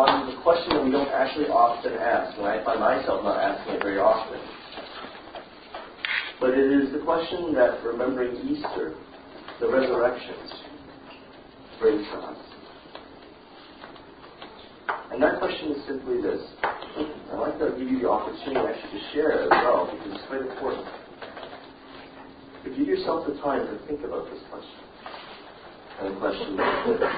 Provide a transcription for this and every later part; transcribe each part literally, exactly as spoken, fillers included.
on the question that we don't actually often ask, and I find myself not asking it very often. But it is the question that remembering Easter, the resurrections, brings to us. And that question is simply this. I'd like to give you the opportunity actually to share it as well, because it's quite important. But give yourself the time to think about this question. And the question is this.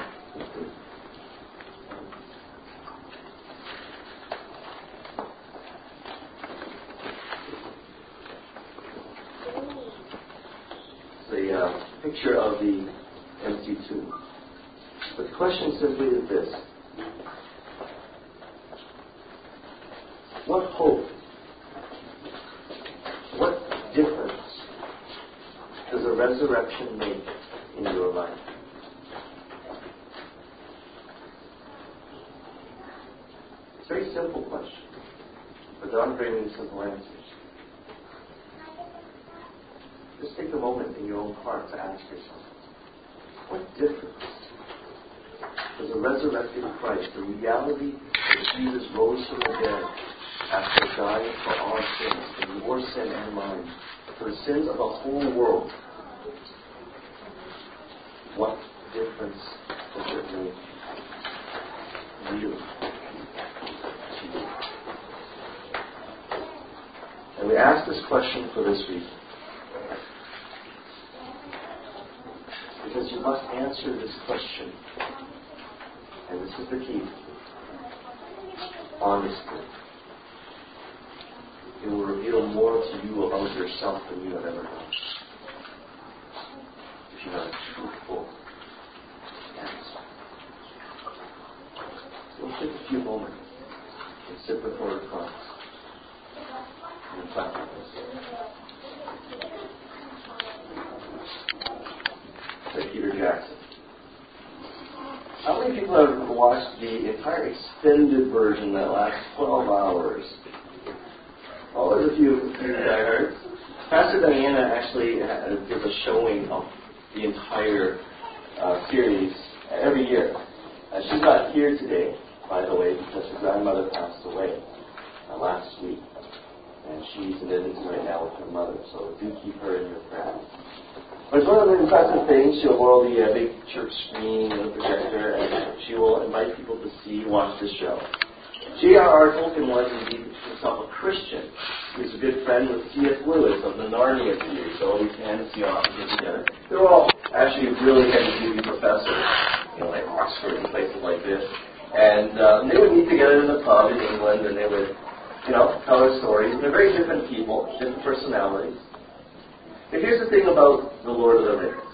The uh, picture of the empty tomb. But the question simply is this. What hope, what difference does a resurrection make in your life? It's a very simple question, but there aren't very many simple answers. Just take a moment in your own heart to ask yourself, what difference does a resurrected Christ, the reality that Jesus rose from the dead after dying for our sins, for your sin and mine, for the sins of the whole world, what difference does it make really to you? And we ask this question for this reason. Because you must answer this question, and this is the key, honestly. It will reveal more to you about yourself than you have ever known. If you have a truthful answer. So we'll take a few moments and sit before the cross and reflect on this. By Peter Jackson. How many people have watched the entire extended version that lasts twelve hours? Oh, there's a few that I heard. Pastor Diana actually gives a showing of the entire uh, series every year. Uh, she's not here today, by the way, because her grandmother passed away uh, last week. And she's in Edmonton right now with her mother, so do keep her in your prayers. But it's one of the impressive things. She'll borrow the uh, big church screen and the projector, and she will invite people to see, watch the show. J R R Tolkien was indeed himself a Christian. He was a good friend with C S Lewis of the Narnia series, so all these fantasy authors get together. They were all actually really heavy-duty professors, you know, like Oxford and places like this. And um, they would meet together in the pub in England, and they would, you know, tell their stories. And they're very different people, different personalities. But here's the thing about The Lord of the Rings.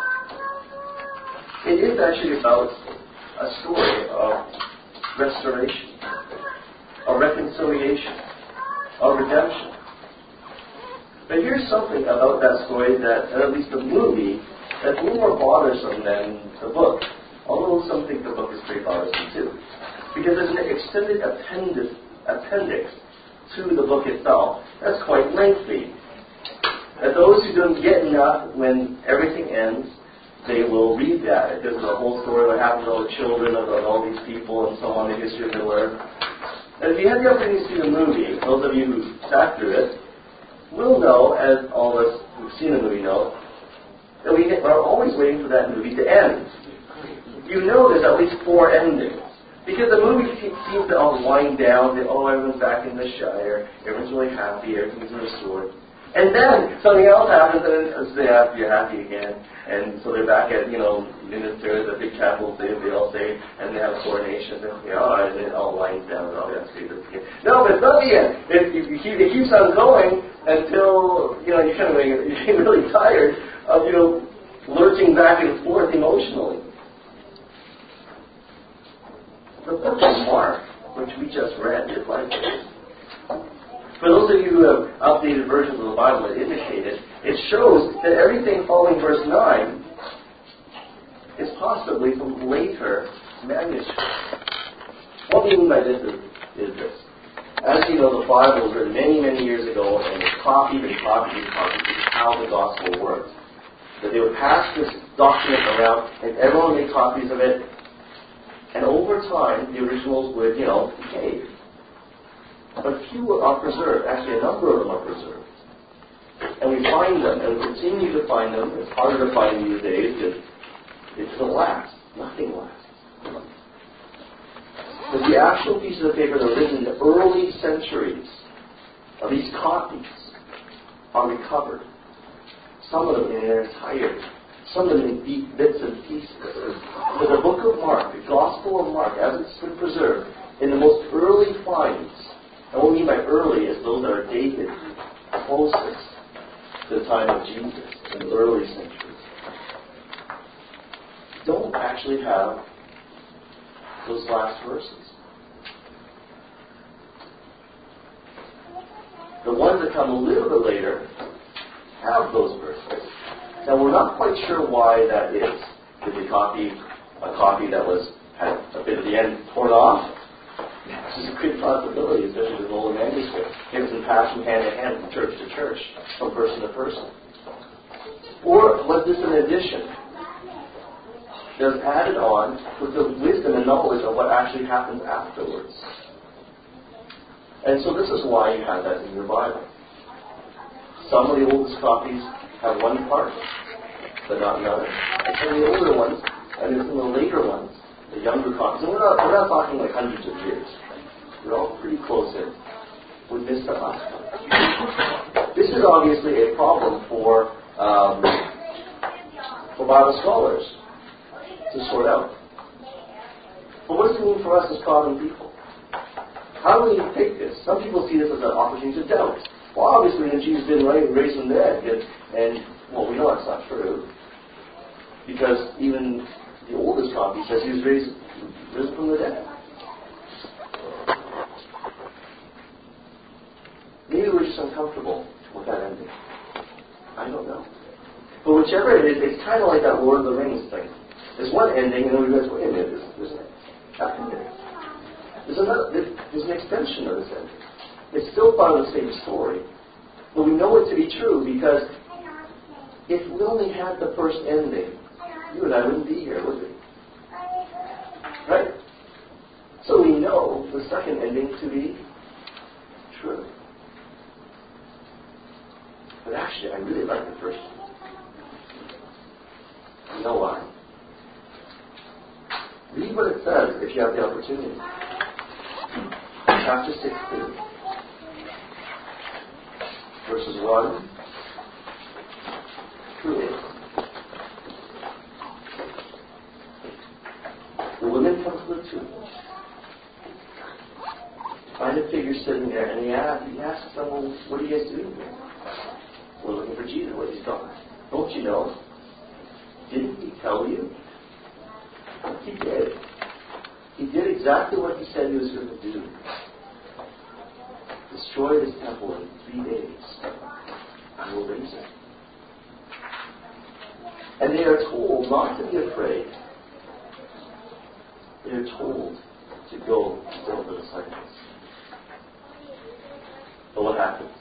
It is actually about a story of restoration, of reconciliation, of redemption. But here's something about that story that, at least the movie, that's a little more bothersome than the book. Although some think the book is pretty bothersome too. Because there's an extended appendix, appendix to the book itself that's quite lengthy. That those who don't get enough when everything ends, they will read that. It gives the whole story what happened to all the children of, of all these people and so on, the history of Middle Earth. And if you had the opportunity to see the movie, those of you who sat through it will know, as all of us who've seen the movie know, that we are always waiting for that movie to end. You know there's at least four endings. Because the movie seems to all wind down, that, oh, everyone's back in the Shire, everyone's really happy, everything's restored. And then something else happens, and they have to be happy again. And so they're back at, you know, minister, the big chapel, they, they all say, and they have a coronation, and, you know, and it all winds down, and all that's great. No, but it's not the end. It, it, it keeps on going until, you know, you kind of you get really tired of, you know, lurching back and forth emotionally. The book of Mark, which we just read, is like this. For those of you who have updated versions of the Bible that indicate it, it shows that everything following verse nine is possibly from later manuscripts. What we mean by this is, is this. As you know, the Bible was written many, many years ago, and was copied and copied and copied. This is how the gospel works. That they would pass this document around, and everyone made copies of it, And over time, the originals would, you know, decay. But few are preserved. Actually, a number of them are preserved. And we find them, and we continue to find them. It's harder to find these days because it doesn't last. Nothing lasts. But the actual pieces of paper that were written in the early centuries of these copies are recovered. Some of them in their entirety. Some of them in deep bits and pieces. But the book of Mark, the Gospel of Mark, as it's been preserved, in the most early finds, and what we mean by early is those that are dated closest to the time of Jesus, in the early centuries, don't actually have those last verses. The ones that come a little bit later have those verses. Now we're not quite sure why that is. Did they copy a copy that was had a bit of the end torn off? This is a good possibility, especially with an old manuscript. It was passed from hand to hand, from church to church, from person to person. Or was this an addition that was added on with the wisdom and knowledge of what actually happens afterwards? And so this is why you have that in your Bible. Some of the oldest copies have one part, but not another. Some of the older ones, and some of the later ones, the younger copies, and we're not, we're not talking like hundreds of years. We're all pretty close in. We missed the last one. This is obviously a problem for um, for Bible scholars to sort out. But what does it mean for us as common people? How do we take this? Some people see this as an opportunity to doubt. Well, obviously, when Jesus didn't raise from the dead, and, and well, we know that's not true, because even the oldest copy says he was raised, risen from the dead. Maybe we're just uncomfortable with that ending. I don't know. But whichever it is, it's kind of like that Lord of the Rings thing. There's one ending, and then we realize, wait a minute, there's, there's an ending. There's, another, there's an extension of this ending. It's still part of the same story. But we know it to be true because if we only had the first ending, you and I wouldn't be here, would we? Right? So we know the second ending to be true. But actually, I really like the first one. You know why? Read what it says if you have the opportunity. Chapter sixteen. Verses one through eight. The women come to the tomb. Find a figure sitting there, and he asks, he asks them, well, what are you guys doing here? We're looking for Jesus. What he's gone. Don't you know? Didn't he tell you? He did. He did exactly what he said he was going to do. Destroy this temple in three days. I will raise it. And they are told not to be afraid. They are told to go and tell the disciples. But what happens?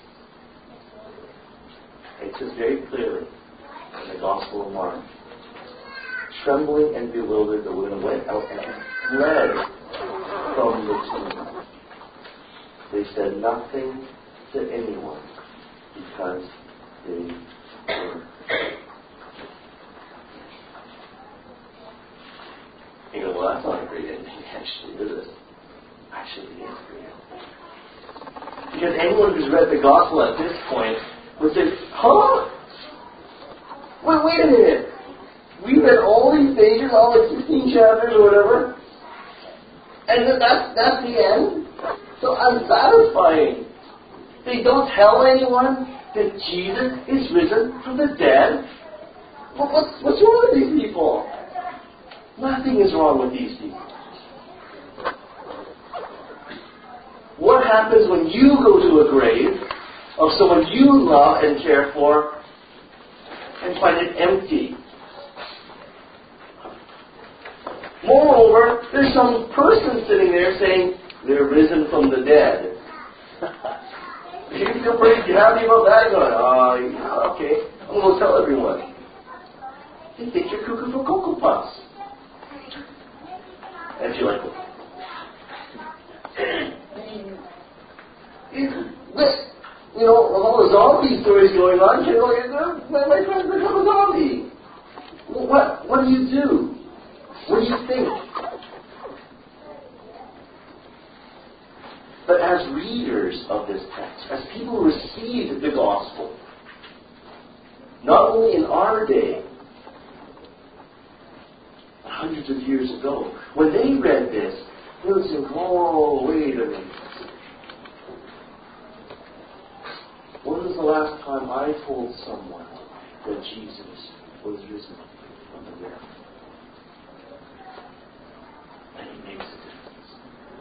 It says very clearly in the Gospel of Mark, trembling and bewildered, the women went out and fled from the tomb. They said nothing to anyone because they were. You go, well, that's not a great ending, actually, is it? Actually, it is a great ending. Because anyone who's read the Gospel at this point would say, huh? Wait, wait a minute. We read all these pages, all the sixteen chapters or whatever, and that's, that's the end? So unsatisfying. They don't tell anyone that Jesus is risen from the dead? What, what's, what's wrong with these people? Nothing is wrong with these people. What happens when you go to a grave of someone you love and care for and find it empty? Moreover, there's some person sitting there saying, they're risen from the dead. You feel pretty happy about that? You're going, oh, yeah, okay. I'm going to tell everyone. They think you're cuckoo for Cocoa Puffs. And you're like, you know, with all the zombie stories going on, you know, my, my friend's become a zombie. What, what do you do? What do you think? But as readers of this text, as people who received the gospel, not only in our day, but hundreds of years ago, when they read this, they would think, oh, wait a minute. When was the last time I told someone that Jesus was risen from the dead? And He makes a difference.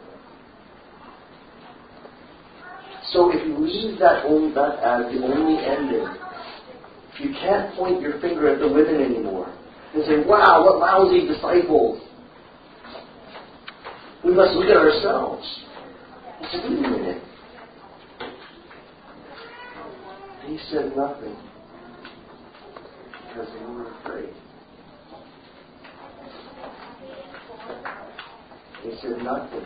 So if you leave that, only, that as the only ending, you can't point your finger at the women anymore and say, wow, what lousy disciples. We must look at ourselves. He said, wait a minute. He said nothing because they were afraid. He said nothing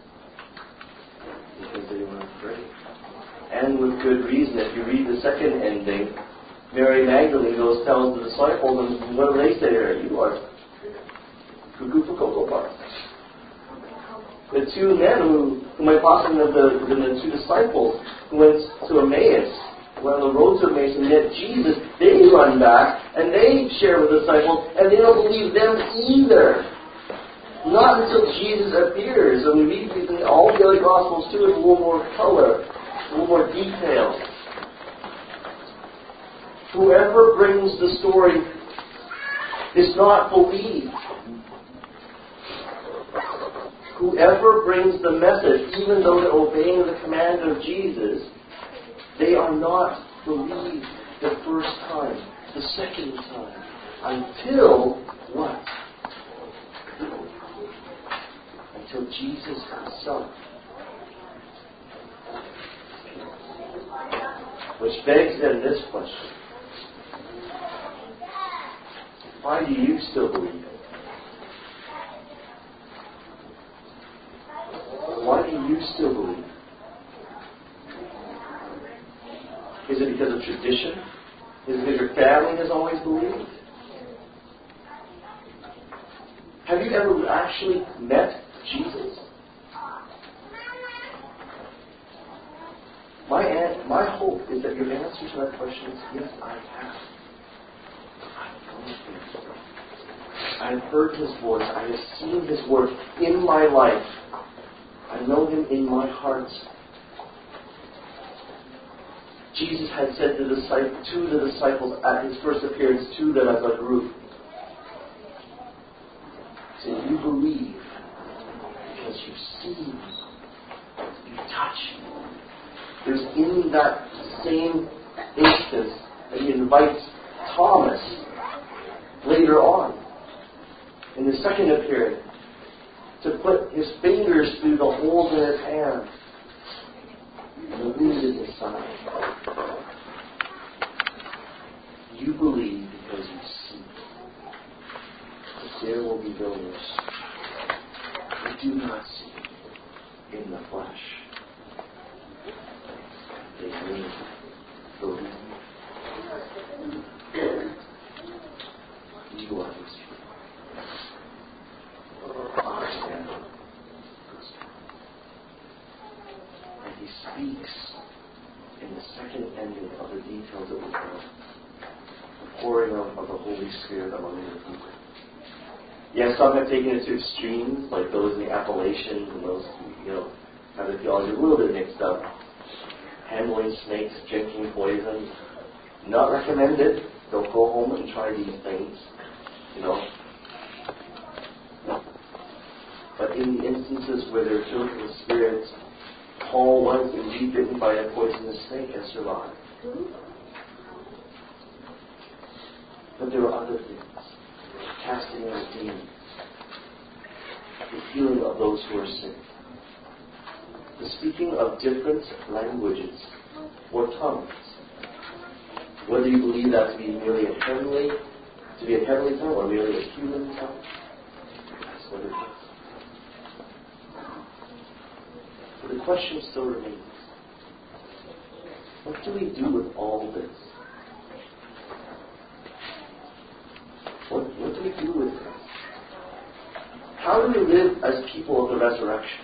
because they were afraid. And with good reason. If you read the second ending, Mary Magdalene goes tells the disciples, and what do they say to her? You are cuckoo for Cocoa Puffs. The two men who, whom I possibly of the, the two disciples who went to Emmaus, went on the road to Emmaus and met Jesus, they run back and they share with the disciples, and they don't believe them either. Not until Jesus appears. And we read in all the other Gospels too, with a little more color, a little more detail. Whoever brings the story is not believed. Whoever brings the message, even though they're obeying the command of Jesus, they are not believed the first time, the second time, until what? Until Jesus Himself. Which begs then this question. Why do you still believe it? Why do you still believe it? Is it because of tradition? Is it because your family has always believed? Have you ever actually met Jesus? My an- my hope is that your answer to that question is yes, I have. I've known Him. I've heard His voice. I have seen His work in my life. I know Him in my heart. Jesus had said to the, to the disciples at His first appearance to them as a group, He said, you believe because you see me, you touch me. There's in that same instance that He invites Thomas later on, in the second appearance, to put His fingers through the holes in His hands and the wounds in His side. You believe because you see. But there will be those who do not see in the flesh. They may believe. You are His people. I am. And He speaks in the second ending of the details that we have. The pouring out of the Holy Spirit among the people. Yes, some have taken it to extremes, like those in the Appalachians and those who, you know, have the theology a little bit mixed up. Handling snakes, drinking poison, not recommended. Don't go home and try these things, you know. But in the instances where they're filled with the Spirit, Paul was indeed bitten by a poisonous snake and survived. But there are other things. Casting out demons. The healing of those who are sick. The speaking of different languages or tongues. Whether you believe that to be merely a heavenly, to be a heavenly tongue or merely a human tongue. That's what it is. question still remains. What do we do with all this? What, what do we do with this? How do we live as people of the resurrection?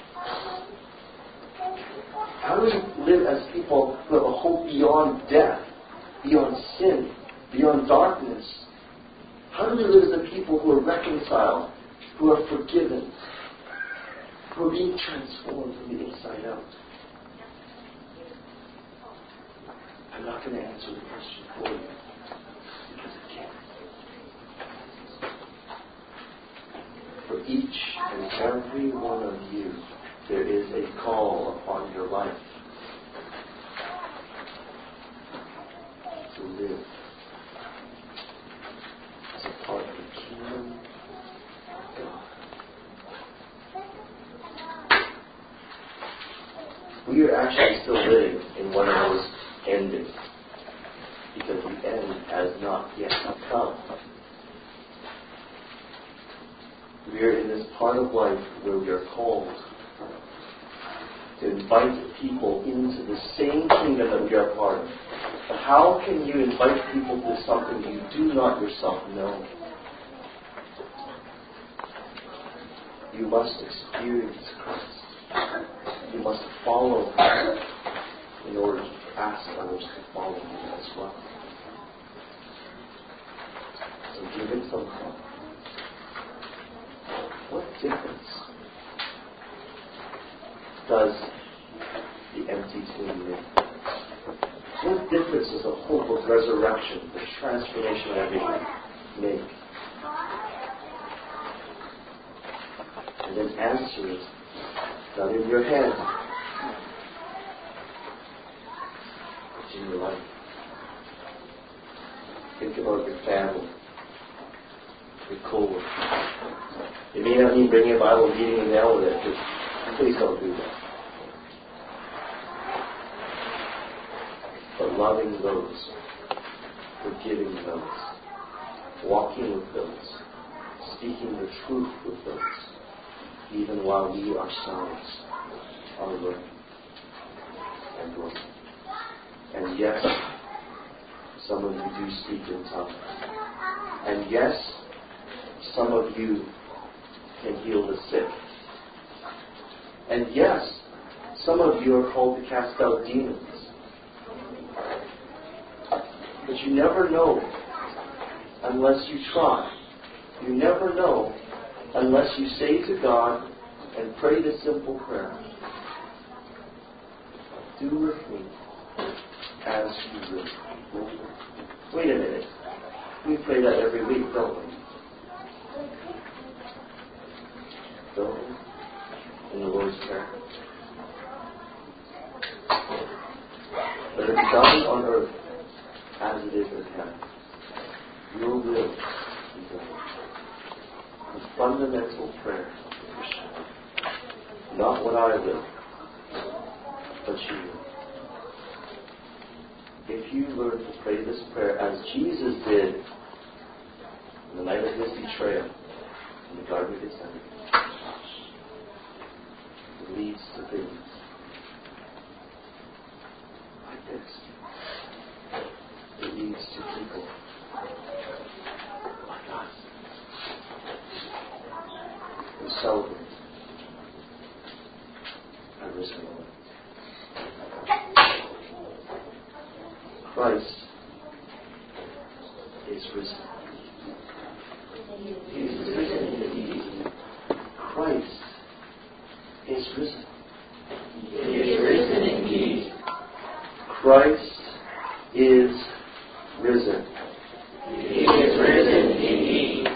How do we live as people who have a hope beyond death, beyond sin, beyond darkness? How do we live as a people who are reconciled, who are forgiven, who are being transformed from the inside out? I'm not going to answer the question for you, because I can't. For each and every one of you, there is a call upon your life to live as a part of the kingdom of God. We are actually still living in one of those endings, because the end has not yet come. We are in this part of life where we are called to invite people into the same kingdom that we are part of. But how can you invite people to something you do not yourself know? You must experience Christ. You must follow Him in order to ask others to follow Him as well. So give it some thought. What difference does the empty tomb make? What difference does the hope of resurrection, the transformation of everything, make? And then answer it, not in your head, but in your life. Think about your family, your co-workers. It may not mean bringing a Bible and meeting in the elevator. Please don't do that. But loving those, forgiving those, walking with those, speaking the truth with those, even while we ourselves are learning and growing. And yes, some of you do speak in tongues. And yes, some of you can heal the sick. And yes, some of you are called to cast out demons. But you never know unless you try. You never know unless you say to God and pray the simple prayer, do with me as you will. Wait a minute. We pray that every week, don't we? Don't we? In the Lord's Prayer. Let it be done on earth as it is in heaven. Your will be done. The fundamental prayer of the Christian. Not what I will, but you will. If you learn to pray this prayer as Jesus did on the night of His betrayal in the Garden of Gethsemane, it leads to things like this. It leads to people like us who celebrate a risen Lord. Christ is risen. He is risen indeed. Christ is risen. He is risen indeed. Christ is risen. He is risen indeed.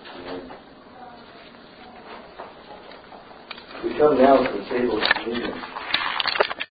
We come now to the table of communion.